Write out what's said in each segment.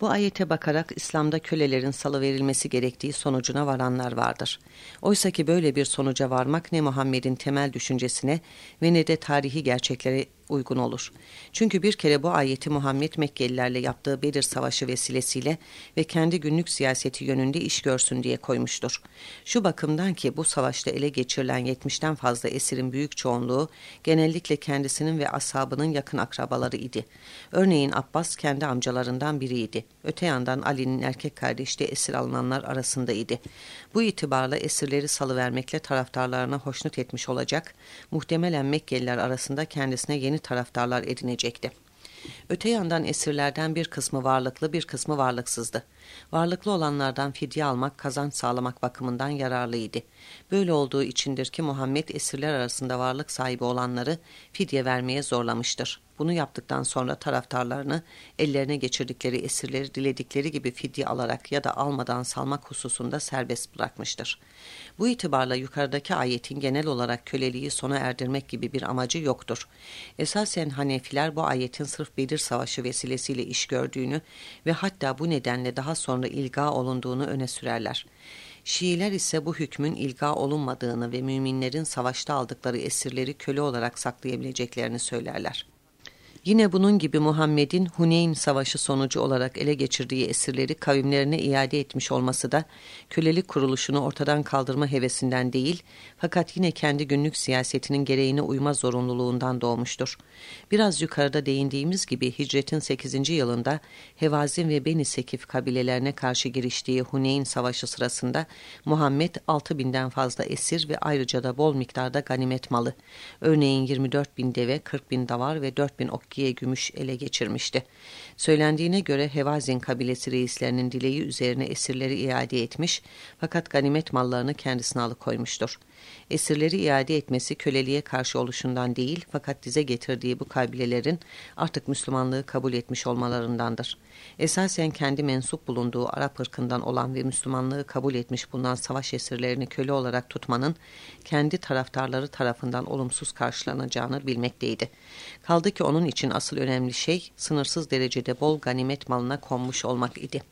Bu ayete bakarak İslam'da kölelerin salıverilmesi gerektiği sonucuna varanlar vardır. Oysa ki böyle bir sonuca varmak ne Muhammed'in temel düşüncesine ve ne de tarihi gerçeklere uygun olur. Çünkü bir kere bu ayeti Muhammed Mekkelilerle yaptığı Bedir Savaşı vesilesiyle ve kendi günlük siyaseti yönünde iş görsün diye koymuştur. Şu bakımdan ki bu savaşta ele geçirilen 70'ten fazla esirin büyük çoğunluğu genellikle kendisinin ve ashabının yakın akrabaları idi. Örneğin Abbas kendi amcalarından biriydi. Öte yandan Ali'nin erkek kardeşi de esir alınanlar arasındaydı. Bu itibarla esirleri salıvermekle taraftarlarına hoşnut etmiş olacak, muhtemelen Mekkeliler arasında kendisine yeni taraftarlar edinecekti. Öte yandan esirlerden bir kısmı varlıklı, bir kısmı varlıksızdı. Varlıklı olanlardan fidye almak, kazanç sağlamak bakımından yararlıydı. Böyle olduğu içindir ki Muhammed esirler arasında varlık sahibi olanları fidye vermeye zorlamıştır. Bunu yaptıktan sonra taraftarlarını ellerine geçirdikleri esirleri diledikleri gibi fidye alarak ya da almadan salmak hususunda serbest bırakmıştır. Bu itibarla yukarıdaki ayetin genel olarak köleliği sona erdirmek gibi bir amacı yoktur. Esasen Hanefiler bu ayetin sırf Bedir Savaşı vesilesiyle iş gördüğünü ve hatta bu nedenle daha sonra ilga olunduğunu öne sürerler. Şiiler ise bu hükmün ilga olunmadığını ve müminlerin savaşta aldıkları esirleri köle olarak saklayabileceklerini söylerler. Yine bunun gibi Muhammed'in Huneyn Savaşı sonucu olarak ele geçirdiği esirleri kavimlerine iade etmiş olması da kölelik kuruluşunu ortadan kaldırma hevesinden değil, fakat yine kendi günlük siyasetinin gereğine uyma zorunluluğundan doğmuştur. Biraz yukarıda değindiğimiz gibi hicretin 8. yılında Hevazin ve Beni Sekif kabilelerine karşı giriştiği Huneyn Savaşı sırasında Muhammed 6.000'den fazla esir ve ayrıca da bol miktarda ganimet malı, örneğin 24.000 deve, 40.000 davar ve 4.000 okkiye gümüş ele geçirmişti. Söylendiğine göre Hevazin kabilesi reislerinin dileği üzerine esirleri iade etmiş, fakat ganimet mallarını kendisine alıkoymuştur. Esirleri iade etmesi köleliğe karşı oluşundan değil, fakat dize getirdiği bu kabilelerin artık Müslümanlığı kabul etmiş olmalarındandır. Esasen kendi mensup bulunduğu Arap ırkından olan ve Müslümanlığı kabul etmiş bulunan savaş esirlerini köle olarak tutmanın kendi taraftarları tarafından olumsuz karşılanacağını bilmekteydi. Kaldı ki onun için asıl önemli şey sınırsız derecede bol ganimet malına konmuş olmak idi.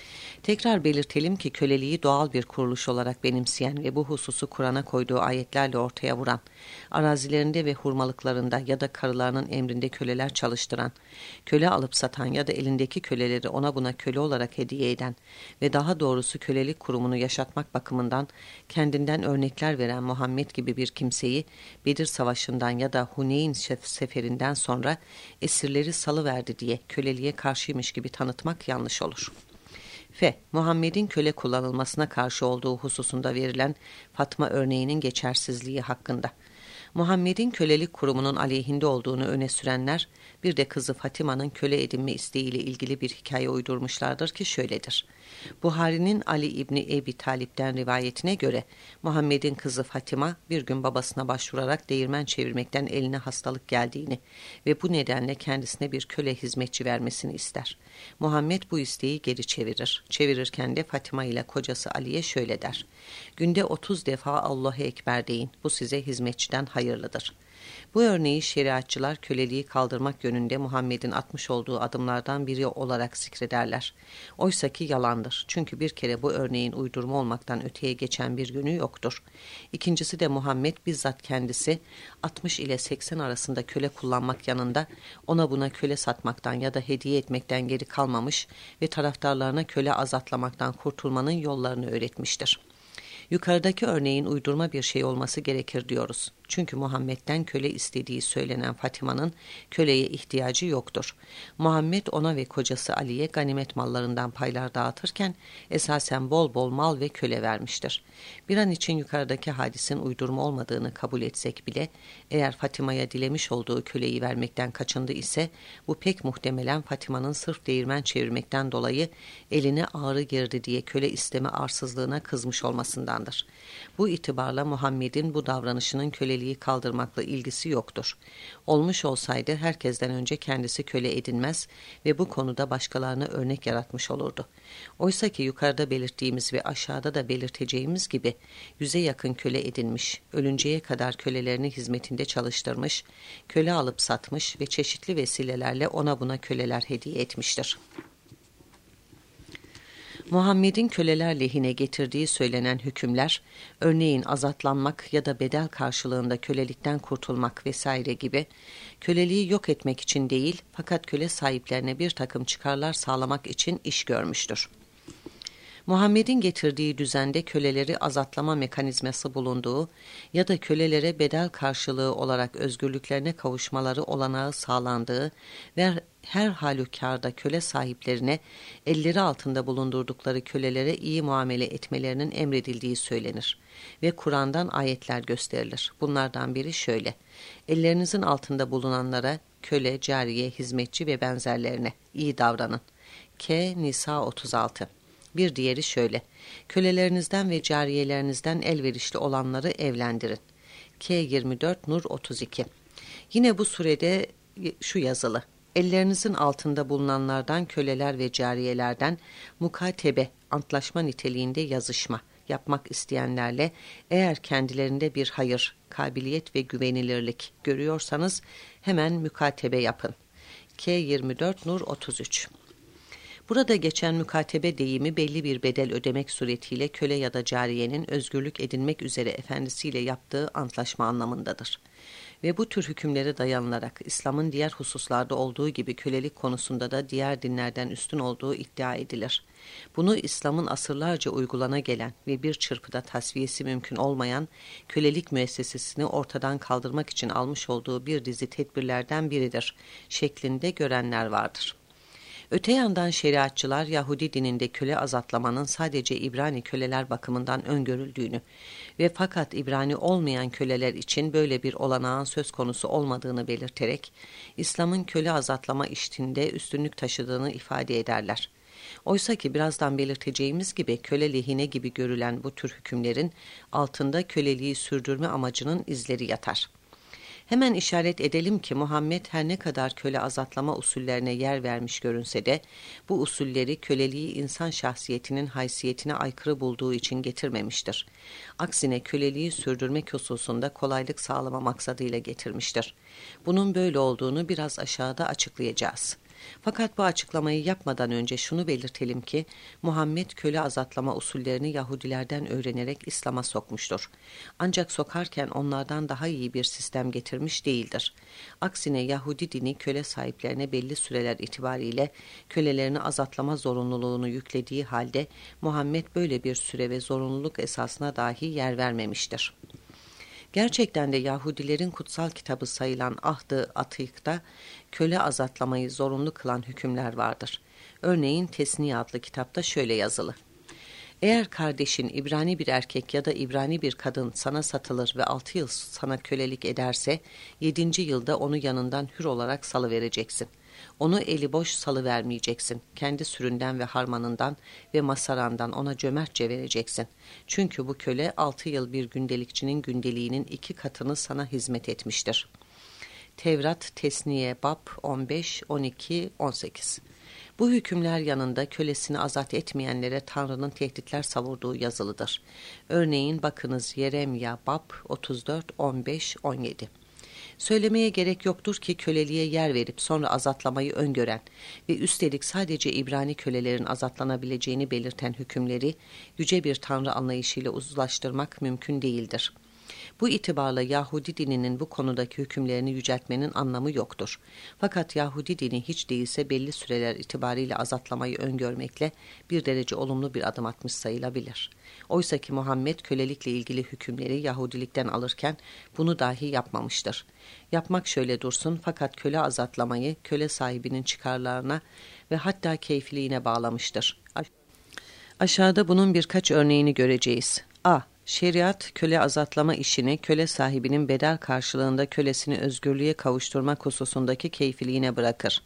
Tekrar belirtelim ki köleliği doğal bir kuruluş olarak benimseyen ve bu hususu Kur'an'a koyduğu ayetlerle ortaya vuran, arazilerinde ve hurmalıklarında ya da karılarının emrinde köleler çalıştıran, köle alıp satan ya da elindeki köleleri ona buna köle olarak hediye eden ve daha doğrusu kölelik kurumunu yaşatmak bakımından kendinden örnekler veren Muhammed gibi bir kimseyi Bedir Savaşı'ndan ya da Huneyn seferinden sonra esirleri salıverdi diye köleliğe karşıymış gibi tanıtmak yanlış olur. Muhammed'in köle kullanılmasına karşı olduğu hususunda verilen Fatma örneğinin geçersizliği hakkında. Muhammed'in kölelik kurumunun aleyhinde olduğunu öne sürenler, bir de kızı Fatima'nın köle edinme isteğiyle ilgili bir hikaye uydurmuşlardır ki şöyledir. Buhari'nin Ali İbni Ebi Talip'ten rivayetine göre Muhammed'in kızı Fatima bir gün babasına başvurarak değirmen çevirmekten eline hastalık geldiğini ve bu nedenle kendisine bir köle hizmetçi vermesini ister. Muhammed bu isteği geri çevirir. Çevirirken de Fatima ile kocası Ali'ye şöyle der: "Günde 30 defa Allahu Ekber deyin. Bu size hizmetçiden hayırlıdır." Bu örneği şeriatçılar köleliği kaldırmak yönünde Muhammed'in atmış olduğu adımlardan biri olarak zikrederler. Oysa ki yalandır. Çünkü bir kere bu örneğin uydurma olmaktan öteye geçen bir yönü yoktur. İkincisi de Muhammed bizzat kendisi 60 ile 80 arasında köle kullanmak yanında ona buna köle satmaktan ya da hediye etmekten geri kalmamış ve taraftarlarına köle azatlamaktan kurtulmanın yollarını öğretmiştir. Yukarıdaki örneğin uydurma bir şey olması gerekir diyoruz. Çünkü Muhammed'den köle istediği söylenen Fatima'nın köleye ihtiyacı yoktur. Muhammed ona ve kocası Ali'ye ganimet mallarından paylar dağıtırken esasen bol bol mal ve köle vermiştir. Bir an için yukarıdaki hadisin uydurma olmadığını kabul etsek bile eğer Fatima'ya dilemiş olduğu köleyi vermekten kaçındı ise bu pek muhtemelen Fatima'nın sırf değirmen çevirmekten dolayı eline ağrı girdi diye köle isteme arsızlığına kızmış olmasındandır. Bu itibarla Muhammed'in bu davranışının köleliği kaldırmakla ilgisi yoktur. Olmuş olsaydı herkesten önce kendisi köle edinmez ve bu konuda başkalarına örnek yaratmış olurdu. Oysa ki yukarıda belirttiğimiz ve aşağıda da belirteceğimiz gibi 100'e yakın köle edinmiş, ölünceye kadar kölelerini hizmetinde çalıştırmış, köle alıp satmış ve çeşitli vesilelerle ona buna köleler hediye etmiştir. Muhammed'in köleler lehine getirdiği söylenen hükümler, örneğin azatlanmak ya da bedel karşılığında kölelikten kurtulmak vesaire gibi, köleliği yok etmek için değil fakat köle sahiplerine bir takım çıkarlar sağlamak için iş görmüştür. Muhammed'in getirdiği düzende köleleri azatlama mekanizması bulunduğu ya da kölelere bedel karşılığı olarak özgürlüklerine kavuşmaları olanağı sağlandığı ve her halükarda köle sahiplerine elleri altında bulundurdukları kölelere iyi muamele etmelerinin emredildiği söylenir ve Kur'an'dan ayetler gösterilir. Bunlardan biri şöyle: ellerinizin altında bulunanlara, köle, cariye, hizmetçi ve benzerlerine iyi davranın. Nisa 36. Bir diğeri şöyle: kölelerinizden ve cariyelerinizden elverişli olanları evlendirin. 24 Nur 32. Yine bu surede şu yazılı: ellerinizin altında bulunanlardan, köleler ve cariyelerden mukatebe, antlaşma niteliğinde yazışma yapmak isteyenlerle eğer kendilerinde bir hayır, kabiliyet ve güvenilirlik görüyorsanız hemen mukatebe yapın. 24 Nur 33. Burada geçen mukatebe deyimi belli bir bedel ödemek suretiyle köle ya da cariyenin özgürlük edinmek üzere efendisiyle yaptığı antlaşma anlamındadır. Ve bu tür hükümlere dayanılarak İslam'ın diğer hususlarda olduğu gibi kölelik konusunda da diğer dinlerden üstün olduğu iddia edilir. Bunu İslam'ın asırlarca uygulana gelen ve bir çırpıda tasfiyesi mümkün olmayan kölelik müessesesini ortadan kaldırmak için almış olduğu bir dizi tedbirlerden biridir şeklinde görenler vardır. Öte yandan şeriatçılar Yahudi dininde köle azatlamanın sadece İbrani köleler bakımından öngörüldüğünü ve fakat İbrani olmayan köleler için böyle bir olanağın söz konusu olmadığını belirterek İslam'ın köle azatlama iştinde üstünlük taşıdığını ifade ederler. Oysa ki birazdan belirteceğimiz gibi köle lehine gibi görülen bu tür hükümlerin altında köleliği sürdürme amacının izleri yatar. Hemen işaret edelim ki Muhammed her ne kadar köle azatlama usullerine yer vermiş görünse de bu usulleri köleliği insan şahsiyetinin haysiyetine aykırı bulduğu için getirmemiştir. Aksine köleliği sürdürmek hususunda kolaylık sağlama maksadıyla getirmiştir. Bunun böyle olduğunu biraz aşağıda açıklayacağız. Fakat bu açıklamayı yapmadan önce şunu belirtelim ki Muhammed köle azatlama usullerini Yahudilerden öğrenerek İslam'a sokmuştur. Ancak sokarken onlardan daha iyi bir sistem getirmiş değildir. Aksine Yahudi dini köle sahiplerine belli süreler itibariyle kölelerini azatlama zorunluluğunu yüklediği halde Muhammed böyle bir süre ve zorunluluk esasına dahi yer vermemiştir. Gerçekten de Yahudilerin kutsal kitabı sayılan Ahd-ı Atik'ta köle azatlamayı zorunlu kılan hükümler vardır. Örneğin Tesniye adlı kitapta şöyle yazılı: eğer kardeşin İbrani bir erkek ya da İbrani bir kadın sana satılır ve 6 yıl sana kölelik ederse 7. yılda onu yanından hür olarak salıvereceksin. Onu eli boş salıvermeyeceksin. Kendi süründen ve harmanından ve masarandan ona cömertçe vereceksin. Çünkü bu köle 6 yıl bir gündelikçinin gündeliğinin 2 katını sana hizmet etmiştir. Tevrat Tesniye Bab 15, 12, 18. Bu hükümler yanında kölesini azat etmeyenlere Tanrı'nın tehditler savurduğu yazılıdır. Örneğin bakınız Yeremya Bab 34, 15, 17. Söylemeye gerek yoktur ki köleliğe yer verip sonra azatlamayı öngören ve üstelik sadece İbrani kölelerin azatlanabileceğini belirten hükümleri yüce bir tanrı anlayışıyla uzlaştırmak mümkün değildir. Bu itibarla Yahudi dininin bu konudaki hükümlerini yüceltmenin anlamı yoktur. Fakat Yahudi dini hiç değilse belli süreler itibariyle azatlamayı öngörmekle bir derece olumlu bir adım atmış sayılabilir. Oysa ki Muhammed kölelikle ilgili hükümleri Yahudilikten alırken bunu dahi yapmamıştır. Yapmak şöyle dursun fakat köle azatlamayı köle sahibinin çıkarlarına ve hatta keyfiliğine bağlamıştır. Aşağıda bunun birkaç örneğini göreceğiz. A. Şeriat, köle azatlama işini köle sahibinin bedel karşılığında kölesini özgürlüğe kavuşturmak hususundaki keyfiliğine bırakır.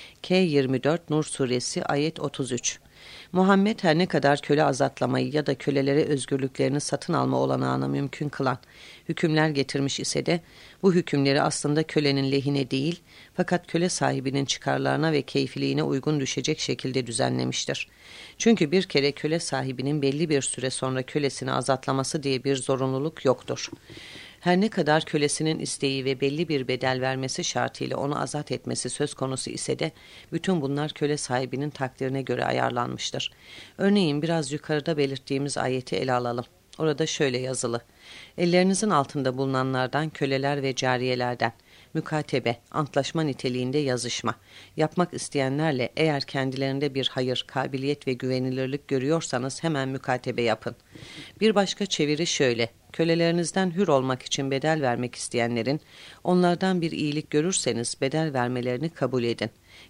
24 Nur Suresi ayet 33. Muhammed her ne kadar köle azatlamayı ya da kölelere özgürlüklerini satın alma olanağını mümkün kılan hükümler getirmiş ise de bu hükümleri aslında kölenin lehine değil fakat köle sahibinin çıkarlarına ve keyfiliğine uygun düşecek şekilde düzenlemiştir. Çünkü bir kere köle sahibinin belli bir süre sonra kölesini azatlaması diye bir zorunluluk yoktur. Her ne kadar kölesinin isteği ve belli bir bedel vermesi şartıyla onu azat etmesi söz konusu ise de bütün bunlar köle sahibinin takdirine göre ayarlanmıştır. Örneğin biraz yukarıda belirttiğimiz ayeti ele alalım. Orada şöyle yazılı: Ellerinizin altında bulunanlardan, köleler ve cariyelerden mükatebe, antlaşma niteliğinde yazışma yapmak isteyenlerle eğer kendilerinde bir hayır, kabiliyet ve güvenilirlik görüyorsanız hemen mükatebe yapın. Bir başka çeviri şöyle: Kölelerinizden hür olmak için bedel vermek isteyenlerin onlardan bir iyilik görürseniz bedel vermelerini kabul edin.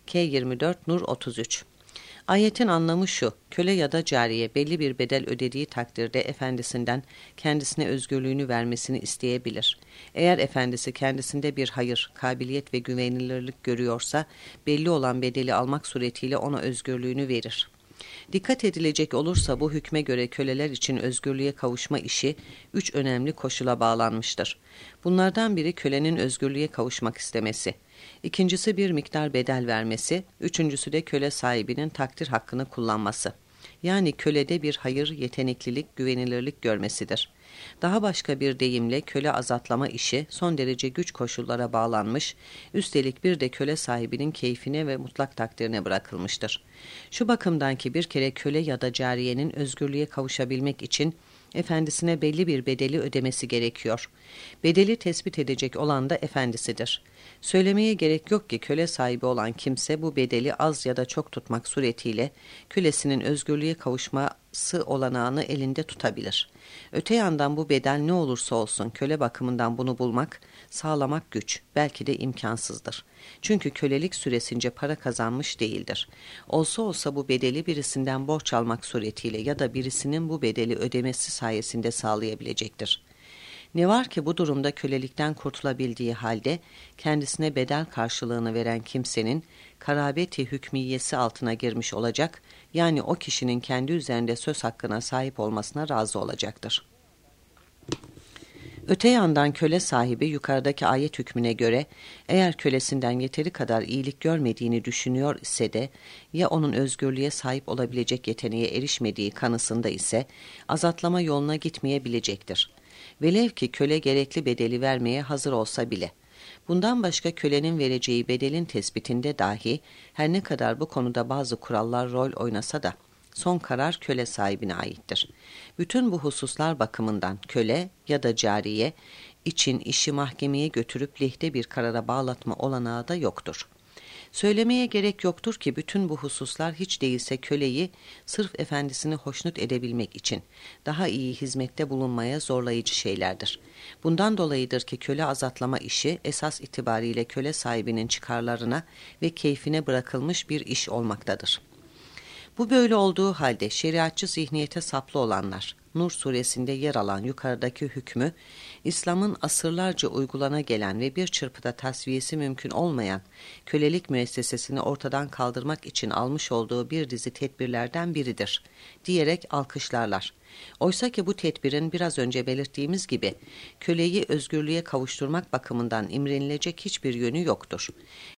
K24 Nur 33. Ayetin anlamı şu: köle ya da cariye belli bir bedel ödediği takdirde efendisinden kendisine özgürlüğünü vermesini isteyebilir. Eğer efendisi kendisinde bir hayır, kabiliyet ve güvenilirlik görüyorsa belli olan bedeli almak suretiyle ona özgürlüğünü verir. Dikkat edilecek olursa bu hükme göre köleler için özgürlüğe kavuşma işi 3 önemli koşula bağlanmıştır. Bunlardan biri kölenin özgürlüğe kavuşmak istemesi, ikincisi bir miktar bedel vermesi, üçüncüsü de köle sahibinin takdir hakkını kullanması. Yani kölede bir hayır, yeteneklilik, güvenilirlik görmesidir. Daha başka bir deyimle köle azatlama işi son derece güç koşullara bağlanmış, üstelik bir de köle sahibinin keyfine ve mutlak takdirine bırakılmıştır. Şu bakımdan ki bir kere köle ya da cariyenin özgürlüğe kavuşabilmek için efendisine belli bir bedeli ödemesi gerekiyor. Bedeli tespit edecek olan da efendisidir. Söylemeye gerek yok ki köle sahibi olan kimse bu bedeli az ya da çok tutmak suretiyle kölesinin özgürlüğe kavuşması olanağını elinde tutabilir. Öte yandan bu bedel ne olursa olsun köle bakımından bunu bulmak, sağlamak güç, belki de imkansızdır. Çünkü kölelik süresince para kazanmış değildir. Olsa olsa bu bedeli birisinden borç almak suretiyle ya da birisinin bu bedeli ödemesi sayesinde sağlayabilecektir. Ne var ki bu durumda kölelikten kurtulabildiği halde kendisine bedel karşılığını veren kimsenin karabeti hükmiyesi altına girmiş olacak, yani o kişinin kendi üzerinde söz hakkına sahip olmasına razı olacaktır. Öte yandan köle sahibi yukarıdaki ayet hükmüne göre eğer kölesinden yeteri kadar iyilik görmediğini düşünüyor ise de ya onun özgürlüğe sahip olabilecek yeteneğe erişmediği kanısında ise azatlama yoluna gitmeyebilecektir. Velev ki köle gerekli bedeli vermeye hazır olsa bile. Bundan başka kölenin vereceği bedelin tespitinde dahi her ne kadar bu konuda bazı kurallar rol oynasa da son karar köle sahibine aittir. Bütün bu hususlar bakımından köle ya da cariye için işi mahkemeye götürüp lehte bir karara bağlatma olanağı da yoktur. Söylemeye gerek yoktur ki bütün bu hususlar hiç değilse köleyi sırf efendisini hoşnut edebilmek için daha iyi hizmette bulunmaya zorlayıcı şeylerdir. Bundan dolayıdır ki köle azatlama işi esas itibariyle köle sahibinin çıkarlarına ve keyfine bırakılmış bir iş olmaktadır. Bu böyle olduğu halde şeriatçı zihniyete saplı olanlar, Nur suresinde yer alan yukarıdaki hükmü, İslam'ın asırlarca uygulana gelen ve bir çırpıda tasfiyesi mümkün olmayan kölelik müessesesini ortadan kaldırmak için almış olduğu bir dizi tedbirlerden biridir, diyerek alkışlarlar. Oysa ki bu tedbirin biraz önce belirttiğimiz gibi köleyi özgürlüğe kavuşturmak bakımından imrenilecek hiçbir yönü yoktur.